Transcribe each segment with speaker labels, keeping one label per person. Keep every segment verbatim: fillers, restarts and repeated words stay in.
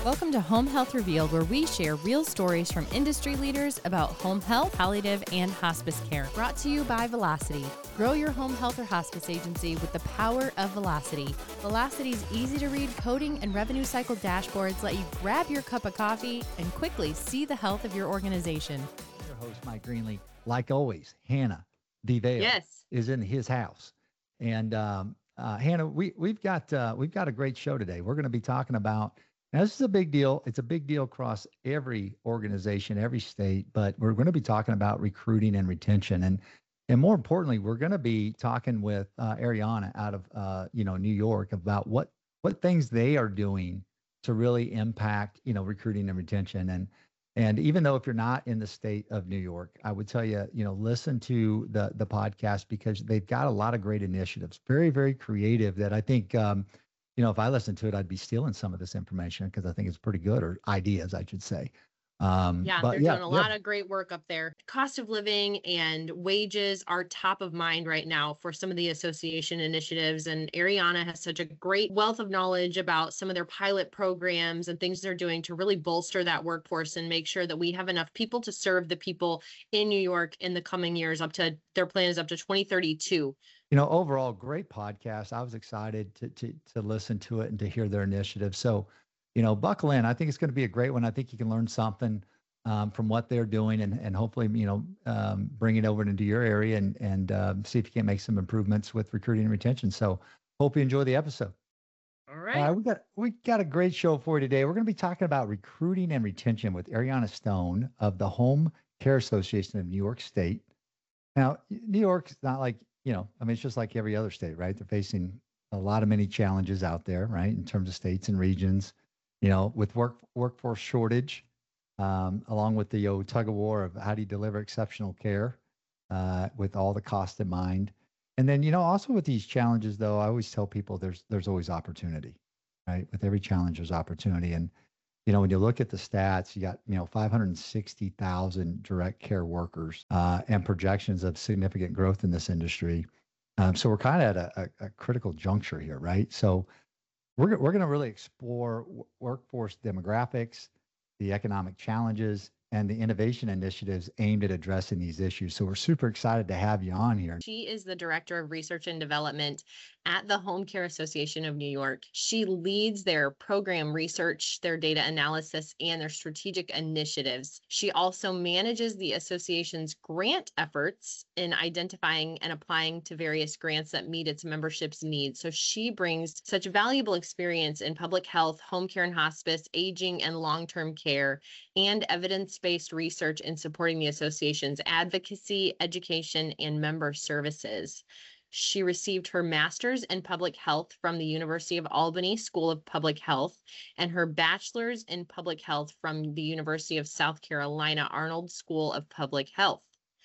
Speaker 1: Welcome to Home Health Revealed, where we share real stories from industry leaders about home health, palliative, and hospice care. Brought to you by Velocity. Grow your home health or hospice agency with the power of Velocity. Velocity's easy-to-read coding and revenue cycle dashboards let you grab your cup of coffee and quickly see the health of your organization.
Speaker 2: Your host, Mike Greenlee, like always, Hannah DeVale
Speaker 1: Yes.
Speaker 2: is in his house. And um, uh, Hannah, we, we've got uh, we've got a great show today. We're going to be talking about, now this is a big deal. It's a big deal across every organization, every state, but we're going to be talking about recruiting and retention. And and more importantly, we're going to be talking with uh, Ariana out of uh, you know New York about what what things they are doing to really impact you know recruiting and retention. And and even though if you're not in the state of New York, I would tell you, you know, listen to the the podcast because they've got a lot of great initiatives, very, very creative that I think, um, you know, if I listened to it, I'd be stealing some of this information because I think it's pretty good, or ideas, I should say. Um,
Speaker 3: Yeah,
Speaker 2: but
Speaker 3: they're
Speaker 2: yeah,
Speaker 3: doing a
Speaker 2: yeah,
Speaker 3: lot of great work up there. Cost of living and wages are top of mind right now for some of the association initiatives. And Ariana has such a great wealth of knowledge about some of their pilot programs and things they're doing to really bolster that workforce and make sure that we have enough people to serve the people in New York in the coming years. Up to their plan is up to twenty thirty-two.
Speaker 2: you know, overall, great podcast. I was excited to to to listen to it and to hear their initiative. So, you know, buckle in. I think it's going to be a great one. I think you can learn something um, from what they're doing, and and hopefully, you know, um, bring it over into your area and and um, see if you can make some improvements with recruiting and retention. So, hope you enjoy the episode.
Speaker 3: All
Speaker 2: All
Speaker 3: right.
Speaker 2: right, we got we got a great show for you today. We're going to be talking about recruiting and retention with Ariana Stone of the Home Care Association of New York State. Now, New York's not like, you know, I mean, it's just like every other state, right? They're facing a lot of many challenges out there, right? In terms of states and regions, you know, with work workforce shortage, um, along with the you know, tug of war of how do you deliver exceptional care uh, with all the cost in mind. And then, you know, also with these challenges, though, I always tell people there's there's always opportunity, right? With every challenge, there's opportunity. And you know, when you look at the stats, you got, you know, five hundred sixty thousand direct care workers uh, and projections of significant growth in this industry. Um, so we're kind of at a, a, a critical juncture here, right? So we're, we're going to really explore w- workforce demographics, the economic challenges, and the innovation initiatives aimed at addressing these issues. So we're super excited to have you on here.
Speaker 3: She is the Director of Research and Development at the Home Care Association of New York. She leads their program research, their data analysis, and their strategic initiatives. She also manages the association's grant efforts in identifying and applying to various grants that meet its membership's needs. So she brings such valuable experience in public health, home care and hospice, aging and long-term care, and evidence-based research in supporting the association's advocacy, education, and member services. She received her master's in public health from the University of Albany School of Public Health and her bachelor's in public health from the University of South Carolina Arnold School of Public Health.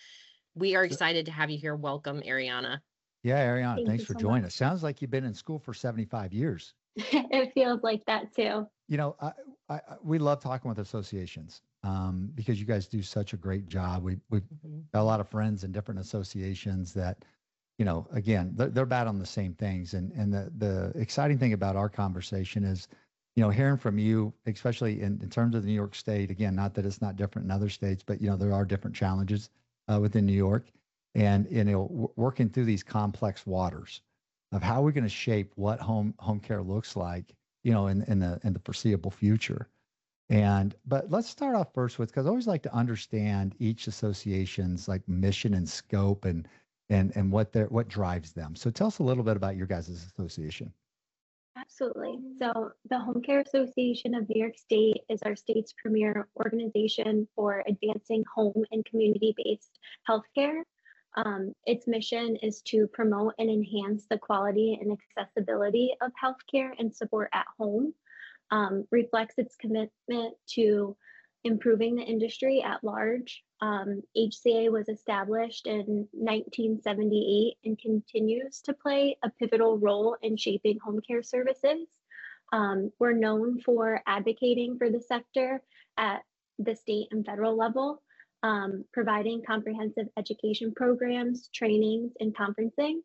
Speaker 3: We are excited to have you here. Welcome, Ariana.
Speaker 2: Yeah, Ariana,
Speaker 4: Thank
Speaker 2: thanks
Speaker 4: you
Speaker 2: for
Speaker 4: so
Speaker 2: joining
Speaker 4: much.
Speaker 2: us. Sounds like you've been in school for seventy-five years.
Speaker 4: It feels like that too.
Speaker 2: You know, I, I, I- we love talking with associations um, because you guys do such a great job. We, we've got a lot of friends in different associations that, you know, again, they're, they're bad on the same things. And, and the, the exciting thing about our conversation is, you know, hearing from you, especially in, in terms of the New York State, again, not that it's not different in other states, but, you know, there are different challenges uh, within New York. And, you know, w- working through these complex waters of how we're going to shape what home home care looks like, you know, in, in the in the foreseeable future. And but let's start off first with, because I always like to understand each association's like mission and scope and and and what their what drives them. So tell us a little bit about your guys' association.
Speaker 4: Absolutely. So, the Home Care Association of New York State is our state's premier organization for advancing home and community based healthcare. Um, its mission is to promote and enhance the quality and accessibility of healthcare and support at home, um, reflects its commitment to improving the industry at large. Um, H C A was established in nineteen seventy-eight and continues to play a pivotal role in shaping home care services. Um, we're known for advocating for the sector at the state and federal level, um, providing comprehensive education programs, trainings, and conferencing.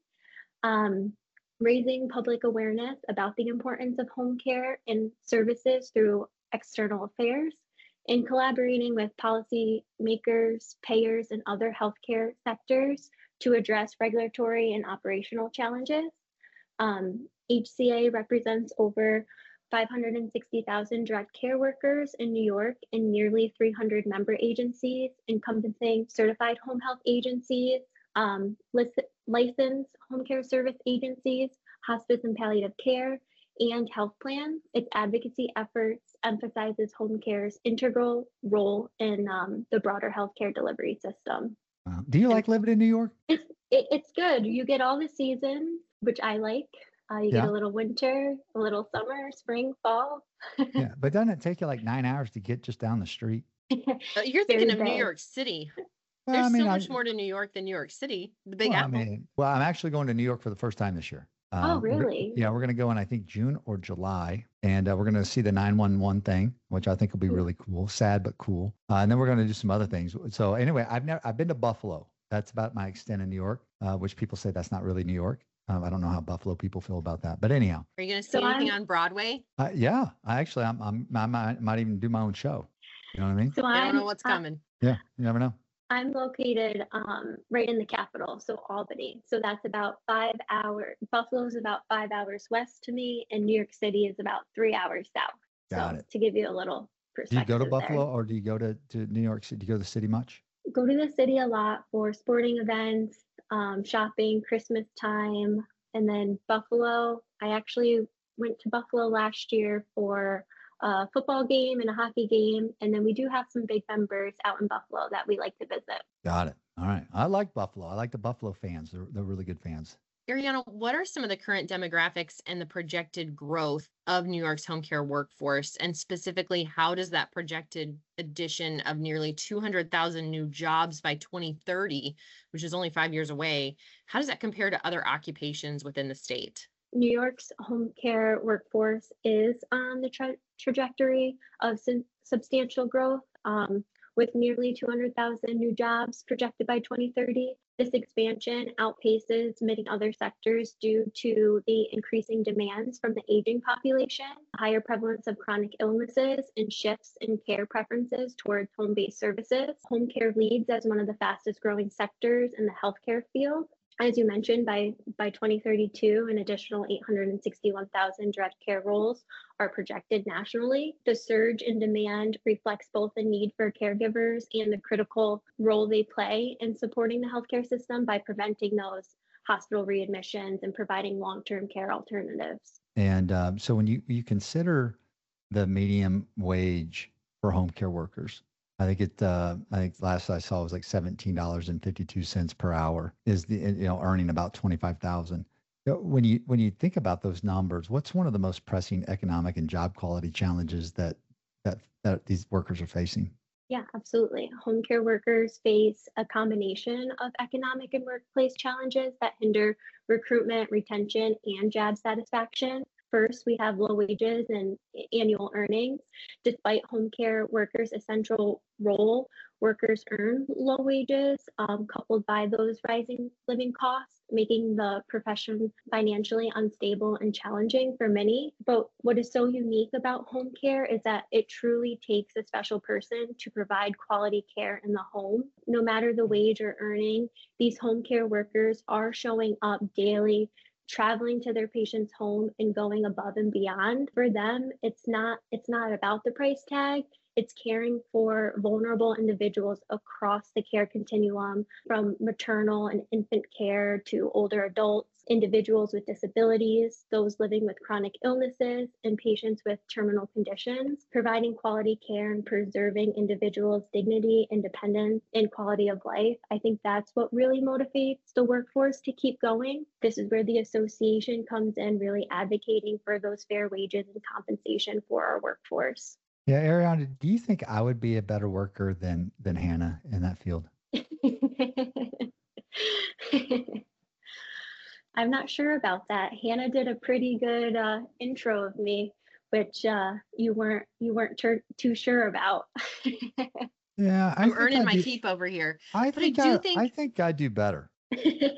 Speaker 4: Um, raising public awareness about the importance of home care and services through External Affairs, in collaborating with policymakers, payers, and other healthcare sectors to address regulatory and operational challenges. Um, H C A represents over five hundred sixty thousand direct care workers in New York and nearly three hundred member agencies encompassing certified home health agencies, um, licensed home care service agencies, hospice and palliative care, and health plans. Its advocacy efforts emphasizes home care's integral role in um, the broader healthcare delivery system.
Speaker 2: Uh, do you like living in New York?
Speaker 4: It's, it, it's good. You get all the seasons, which I like. Uh, you
Speaker 2: Yeah.
Speaker 4: get a little winter, a little summer, spring, fall.
Speaker 2: Yeah, but doesn't it take you like nine hours to get just down the street?
Speaker 3: Uh, You're
Speaker 4: Very
Speaker 3: thinking of New
Speaker 4: big.
Speaker 3: York City.
Speaker 2: Well,
Speaker 3: There's
Speaker 2: I mean,
Speaker 3: so
Speaker 2: I,
Speaker 3: much more to New York than New York City, the Big
Speaker 2: well, I
Speaker 3: Apple.
Speaker 2: mean, well, I'm actually going to New York for the first time this year.
Speaker 4: Oh,
Speaker 2: Um, we're go-
Speaker 4: really?
Speaker 2: Yeah, we're going to go in, I think, June or July, and uh, we're going to see the nine one one thing, which I think will be
Speaker 4: Ooh.
Speaker 2: really cool, sad but cool. Uh, and then we're going to do some other things. So anyway, I've never, I've been to Buffalo. That's about my extent in New York, uh, which people say that's not really New York. Um, I don't know how Buffalo people feel about that, but anyhow,
Speaker 3: Are you going to see
Speaker 4: So
Speaker 3: anything
Speaker 4: I'm-
Speaker 3: on Broadway?
Speaker 2: uh, yeah, I actually, I'm, I'm, I might, might even do my own show. You know what I mean?
Speaker 4: So
Speaker 3: I don't
Speaker 4: I'm,
Speaker 3: know what's
Speaker 4: I-
Speaker 3: coming.
Speaker 2: Yeah, you never know.
Speaker 4: I'm located um, right in the capital, so Albany. So that's about five hours. Buffalo's about five hours west to me, and New York City is about three hours south.
Speaker 2: Got
Speaker 4: so
Speaker 2: it.
Speaker 4: to give you a little
Speaker 2: Do you
Speaker 4: perspective.
Speaker 2: go to
Speaker 4: there.
Speaker 2: Buffalo or do you go to, to New York City? Do you go to the city much?
Speaker 4: Go to the city a lot for sporting events, um, shopping, Christmas time, and then Buffalo. I actually went to Buffalo last year for a football game and a hockey game, and then we do have some big members out in Buffalo that we like to visit.
Speaker 2: Got it. All right. I like Buffalo. I like the Buffalo fans. They're, they're really good fans.
Speaker 3: Ariana, what are some of the current demographics and the projected growth of New York's home care workforce? And specifically, how does that projected addition of nearly two hundred thousand new jobs by twenty thirty, which is only five years away, how does that compare to other occupations within the state?
Speaker 4: New York's home care workforce is on the tra- trajectory of sub- substantial growth, um, with nearly two hundred thousand new jobs projected by twenty thirty. This expansion outpaces many other sectors due to the increasing demands from the aging population, higher prevalence of chronic illnesses, and shifts in care preferences towards home-based services. Home care leads as one of the fastest growing sectors in the healthcare field. As you mentioned, by, by twenty thirty-two, an additional eight hundred sixty-one thousand direct care roles are projected nationally. The surge in demand reflects both the need for caregivers and the critical role they play in supporting the healthcare system by preventing those hospital readmissions and providing long-term care alternatives.
Speaker 2: And um, so when you, you consider the medium wage for home care workers, I think it, uh, I think last I saw was like seventeen dollars and fifty-two cents per hour is the, you know, earning about twenty-five thousand. You know, when you, when you think about those numbers, what's one of the most pressing economic and job quality challenges that, that, that these workers are facing?
Speaker 4: Yeah, absolutely. Home care workers face a combination of economic and workplace challenges that hinder recruitment, retention, and job satisfaction. First, we have low wages and annual earnings. Despite home care workers' essential role, workers earn low wages, um, coupled by those rising living costs, making the profession financially unstable and challenging for many. But what is so unique about home care is that it truly takes a special person to provide quality care in the home. No matter the wage or earning, these home care workers are showing up daily, traveling to their patient's home and going above and beyond. For them, it's not it's not about the price tag. It's caring for vulnerable individuals across the care continuum, from maternal and infant care to older adults, individuals with disabilities, those living with chronic illnesses, and patients with terminal conditions. Providing quality care and preserving individuals' dignity, independence, and quality of life. I think that's what really motivates the workforce to keep going. This is where the association comes in, really advocating for those fair wages and compensation for our workforce.
Speaker 2: Yeah, Ariana, do you think I would be a better worker than than Hannah in that field?
Speaker 4: I'm not sure about that. Hannah did a pretty good uh, intro of me, which uh, you weren't you weren't tur- too sure about.
Speaker 2: Yeah, I
Speaker 3: I'm
Speaker 2: think
Speaker 3: earning
Speaker 2: I
Speaker 3: my
Speaker 2: do-
Speaker 3: keep over here.
Speaker 2: I
Speaker 3: but I
Speaker 2: think
Speaker 3: do
Speaker 2: I,
Speaker 3: think-
Speaker 2: I think I do better.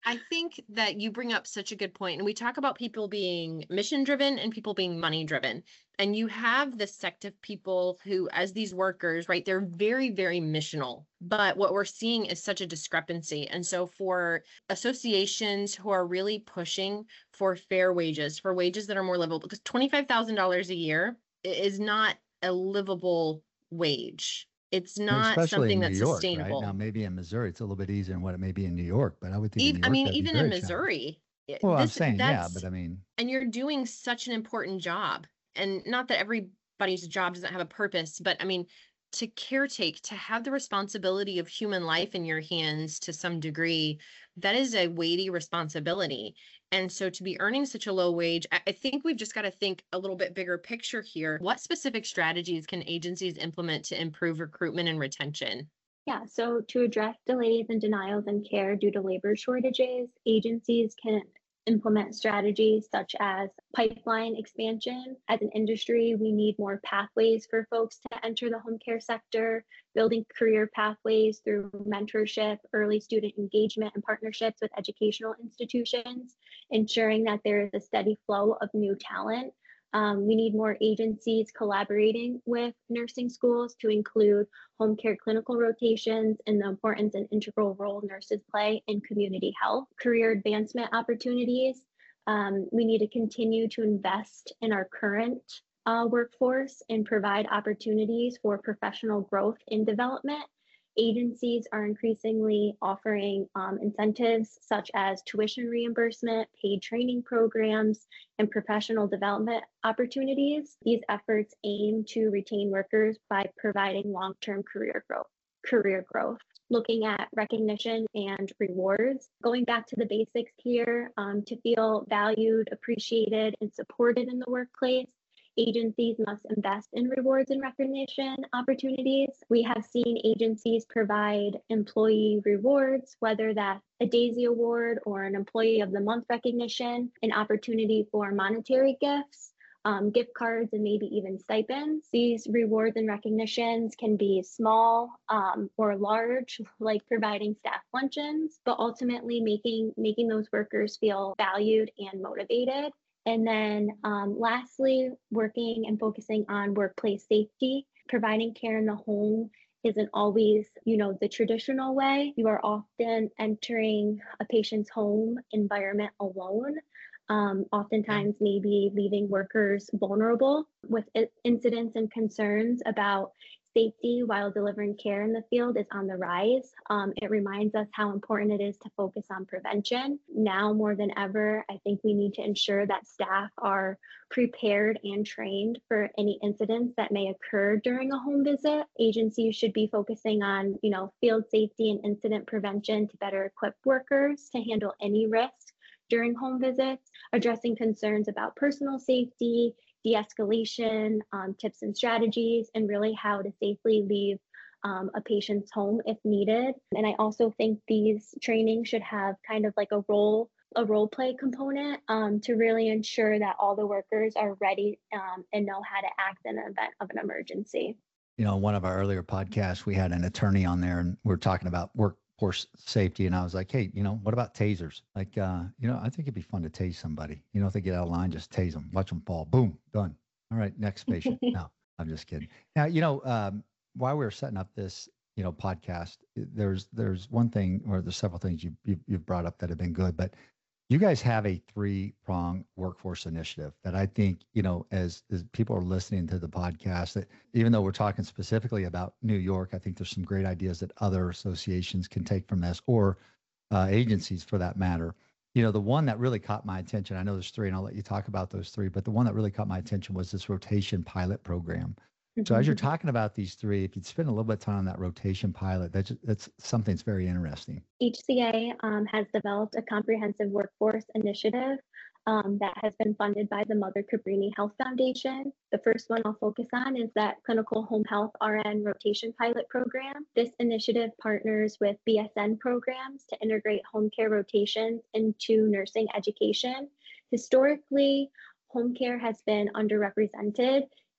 Speaker 3: I think that you bring up such a good point. And we talk about people being mission driven and people being money driven. And you have this sect of people who, as these workers, right, they're very, very missional. But what we're seeing is such a discrepancy. And so for associations who are really pushing for fair wages, for wages that are more livable, because twenty-five thousand dollars a year is not a livable wage. It's not
Speaker 2: Especially
Speaker 3: something
Speaker 2: in New
Speaker 3: that's
Speaker 2: York, right?
Speaker 3: sustainable.
Speaker 2: Now, maybe in Missouri, it's a little bit easier than what it may be in New York, but I would think in
Speaker 3: Even,
Speaker 2: New
Speaker 3: I
Speaker 2: York,
Speaker 3: mean,
Speaker 2: that'd be
Speaker 3: even in
Speaker 2: very challenging.
Speaker 3: Missouri, it-
Speaker 2: Well, I'm
Speaker 3: this
Speaker 2: saying, yeah,
Speaker 3: that's
Speaker 2: but I mean,
Speaker 3: and you're doing such an important job. And not that everybody's job doesn't have a purpose, but I mean, to caretake, to have the responsibility of human life in your hands to some degree, that is a weighty responsibility. And so to be earning such a low wage, I I think we've just got to think a little bit bigger picture here. What specific strategies can agencies implement to improve recruitment and retention?
Speaker 4: Yeah, so to address delays and denials in care due to labor shortages, agencies can implement strategies such as pipeline expansion. As an industry, we need more pathways for folks to enter the home care sector, building career pathways through mentorship, early student engagement, and partnerships with educational institutions, ensuring that there is a steady flow of new talent. Um, we need more agencies collaborating with nursing schools to include home care clinical rotations and the importance and integral role nurses play in community health. Career advancement opportunities. Um, we need to continue to invest in our current uh, workforce and provide opportunities for professional growth and development. Agencies are increasingly offering um, incentives such as tuition reimbursement, paid training programs, and professional development opportunities. These efforts aim to retain workers by providing long-term career growth. Career growth. Looking at recognition and rewards, going back to the basics here, um, to feel valued, appreciated, and supported in the workplace, agencies must invest in rewards and recognition opportunities. We have seen agencies provide employee rewards, whether that's a DAISY award or an Employee of the Month recognition, an opportunity for monetary gifts, um, gift cards, and maybe even stipends. These rewards and recognitions can be small um, or large, like providing staff luncheons, but ultimately making, making those workers feel valued and motivated. And then um, lastly, working and focusing on workplace safety. Providing care in the home isn't always, you know, the traditional way. You are often entering a patient's home environment alone. Um, oftentimes maybe leaving workers vulnerable with incidents and concerns about safety while delivering care in the field is on the rise. Um, it reminds us how important it is to focus on prevention. Now more than ever, I think we need to ensure that staff are prepared and trained for any incidents that may occur during a home visit. Agencies should be focusing on, you know, field safety and incident prevention to better equip workers to handle any risk during home visits, addressing concerns about personal safety, de-escalation, um, tips and strategies, and really how to safely leave um, a patient's home if needed. And I also think these trainings should have kind of like a role a role play component um, to really ensure that all the workers are ready um, and know how to act in an event of an emergency.
Speaker 2: You know, one of our earlier podcasts, we had an attorney on there and we we're talking about workforce safety. And I was like, hey, you know, what about tasers? Like, uh, you know, I think it'd be fun to tase somebody. You know, if they get out of line, just tase them, watch them fall. Boom, done. All right, next patient. No, I'm just kidding. Now, you know, um, while we were setting up this, you know, podcast, there's there's one thing, or there's several things you, you you've brought up that have been good, but you guys have a three-prong workforce initiative that I think, you know, as, as people are listening to the podcast, that even though we're talking specifically about New York, I think there's some great ideas that other associations can take from this, or uh, agencies for that matter. You know, the one that really caught my attention, I know there's three and I'll let you talk about those three, but the one that really caught my attention was this rotation pilot program. So as you're talking about these three, if you'd spend a little bit of time on that rotation pilot, that's, that's something that's very interesting.
Speaker 4: H C A um, has developed a comprehensive workforce initiative um, that has been funded by the Mother Cabrini Health Foundation. The first one I'll focus on is that Clinical Home Health R N Rotation Pilot Program. This initiative partners with B S N programs to integrate home care rotations into nursing education. Historically, home care has been underrepresented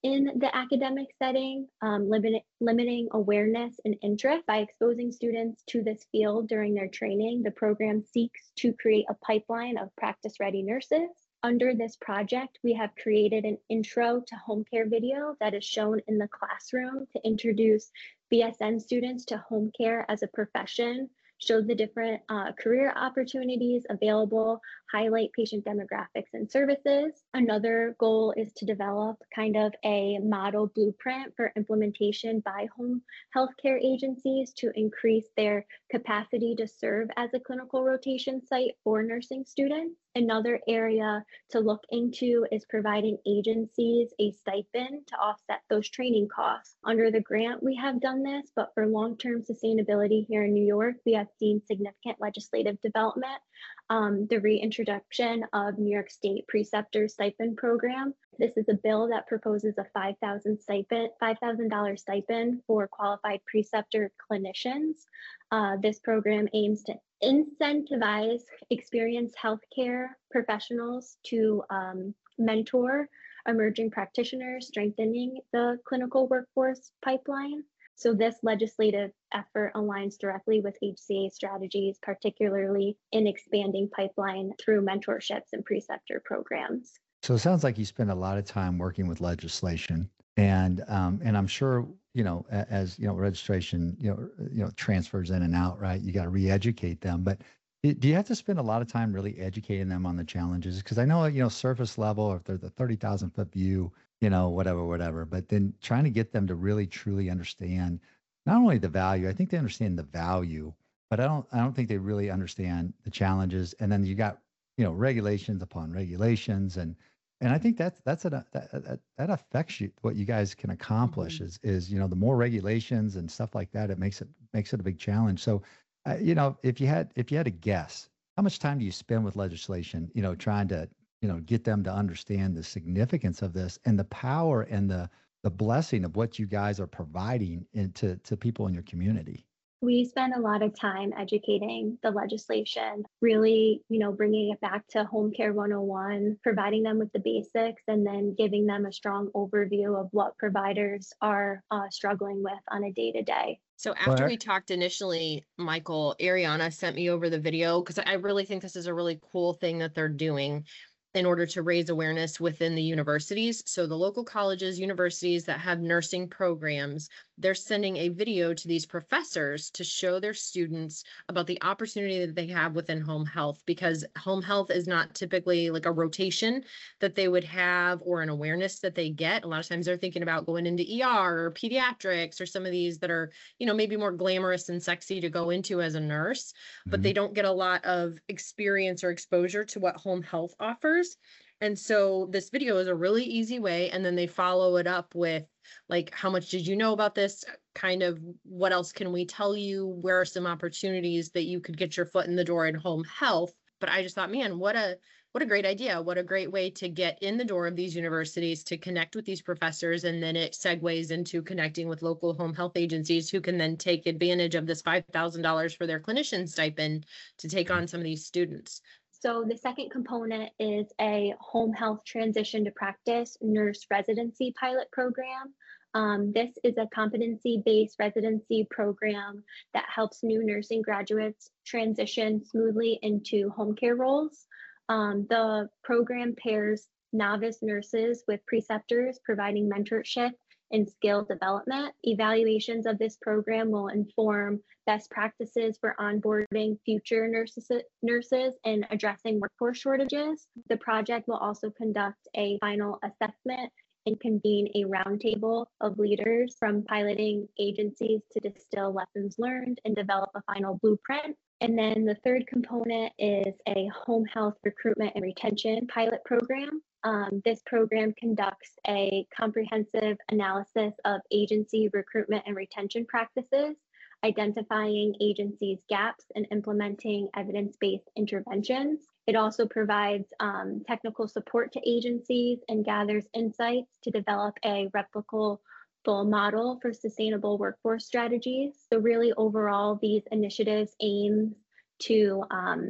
Speaker 4: in the academic setting, um, limit, limiting awareness and interest. By exposing students to this field during their training, the program seeks to create a pipeline of practice-ready nurses. Under this project, we have created an intro to home care video that is shown in the classroom to introduce B S N students to home care as a profession, show the different uh, career opportunities available, highlight patient demographics and services. Another goal is to develop kind of a model blueprint for implementation by home healthcare agencies to increase their capacity to serve as a clinical rotation site for nursing students. Another area to look into is providing agencies a stipend to offset those training costs. Under the grant, we have done this, but for long-term sustainability here in New York, we have seen significant legislative development. Um, the reintroduction of New York State Preceptor Stipend Program. This is a bill that proposes a five thousand stipend, five thousand dollars stipend for qualified preceptor clinicians. Uh, this program aims to incentivize experienced healthcare professionals to um, mentor emerging practitioners, strengthening the clinical workforce pipeline. So this legislative effort aligns directly with H C A strategies, particularly in expanding pipeline through mentorships and preceptor programs.
Speaker 2: So it sounds like you spend a lot of time working with legislation, and um, and I'm sure you know a- as you know registration you know you know transfers in and out, right? You got to re-educate them, but i- do you have to spend a lot of time really educating them on the challenges? Because I know you know surface level, if they're the thirty thousand foot view, you know whatever whatever, but then trying to get them to really truly understand not only the value, I think they understand the value, but I don't I don't think they really understand the challenges. And then you got you know regulations upon regulations, and and I think that's that's a, that, that that affects you what you guys can accomplish
Speaker 3: Mhm.
Speaker 2: is is you know the more regulations and stuff like that, it makes it makes it a big challenge. So uh, you know if you had if you had a guess, how much time do you spend with legislation, you know trying to you know get them to understand the significance of this and the power and the the blessing of what you guys are providing into to people in your community?
Speaker 4: We spend a lot of time educating the legislation, really, you know, bringing it back to Home Care one oh one, providing them with the basics, and then giving them a strong overview of what providers are uh, struggling with on a day to day.
Speaker 3: So after
Speaker 2: Well,
Speaker 3: we talked initially, Michael, Ariana sent me over the video because I really think this is a really cool thing that they're doing in order to raise awareness within the universities. So the local colleges, universities that have nursing programs, they're sending a video to these professors to show their students about the opportunity that they have within home health, because home health is not typically like a rotation that they would have or an awareness that they get. A lot of times they're thinking about going into E R or pediatrics or some of these that are, you know, maybe more glamorous and sexy to go into as a nurse, but
Speaker 2: mhm.
Speaker 3: they don't get a lot of experience or exposure to what home health offers. And so this video is a really easy way. And then they follow it up with like, how much did you know about this? Kind of what else can we tell you? Where are some opportunities that you could get your foot in the door in home health? But I just thought, man, what a what a great idea. What a great way to get in the door of these universities, to connect with these professors. And then it segues into connecting with local home health agencies who can then take advantage of this five thousand dollars for their clinician stipend to take on some of these students.
Speaker 4: So the second component is a home health transition to practice nurse residency pilot program. Um, this is a competency-based residency program that helps new nursing graduates transition smoothly into home care roles. Um, the program pairs novice nurses with preceptors, providing mentorship and skill development. Evaluations of this program will inform best practices for onboarding future nurses, nurses and addressing workforce shortages. The project will also conduct a final assessment and convene a roundtable of leaders from piloting agencies to distill lessons learned and develop a final blueprint. And then the third component is a home health recruitment and retention pilot program. Um, this program conducts a comprehensive analysis of agency recruitment and retention practices, identifying agencies' gaps and implementing evidence-based interventions. It also provides um, technical support to agencies and gathers insights to develop a replicable model for sustainable workforce strategies. So really overall, these initiatives aim to um,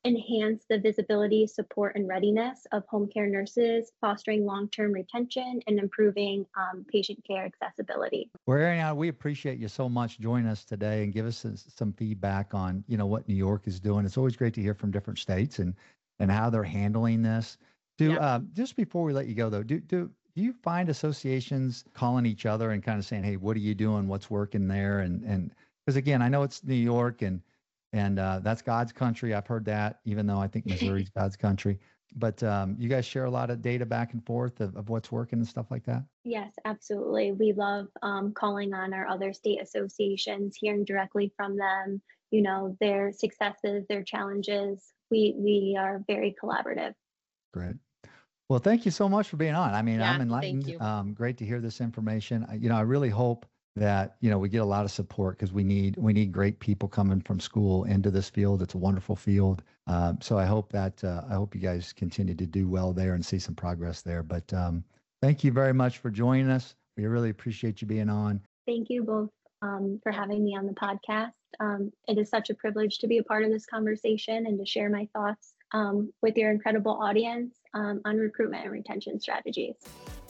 Speaker 4: enhance the visibility, support, and readiness of home care nurses, fostering long-term retention and improving um, patient care accessibility.
Speaker 2: Well, Ariana, we appreciate you so much joining us today and give us s- some feedback on, you know, what New York is doing. It's always great to hear from different states and and how they're handling this. Do
Speaker 3: Yeah.
Speaker 2: uh, just before we let you go though, do do do you find associations calling each other and kind of saying, "Hey, what are you doing? What's working there?" And and because again, I know it's New York and and uh, that's God's country. I've heard that, even though I think Missouri's God's country. But um, you guys share a lot of data back and forth of, of what's working and stuff like that.
Speaker 4: Yes, absolutely. We love um, calling on our other state associations, hearing directly from them, you know, their successes, their challenges. We we are very collaborative.
Speaker 2: Great. Well, thank you so much for being on. I mean, I'm
Speaker 3: Yeah, thank
Speaker 2: enlightened.
Speaker 3: you.
Speaker 2: Um, great to hear this information. I- You know, I really hope that, you know, we get a lot of support because we need we need great people coming from school into this field. It's a wonderful field. Um, so I hope that uh, I hope you guys continue to do well there and see some progress there. But um, thank you very much for joining us. We really appreciate you being on.
Speaker 4: Thank you both um, for having me on the podcast. Um, it is such a privilege to be a part of this conversation and to share my thoughts um, with your incredible audience um, on recruitment and retention strategies.